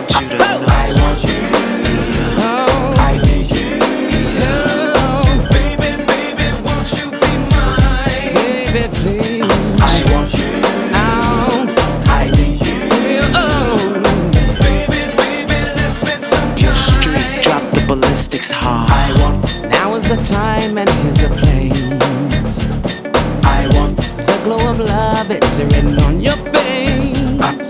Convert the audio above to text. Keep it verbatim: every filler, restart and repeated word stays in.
you to know I want you. Oh, I need you. Oh, baby, baby, won't you be mine? Baby, please. I want you. Oh, I need you. Oh, baby, baby, let's spend some time. Your street, drop the ballistics hard. I want. Now is the time and here's the place. I want. The glow of love is written on your face.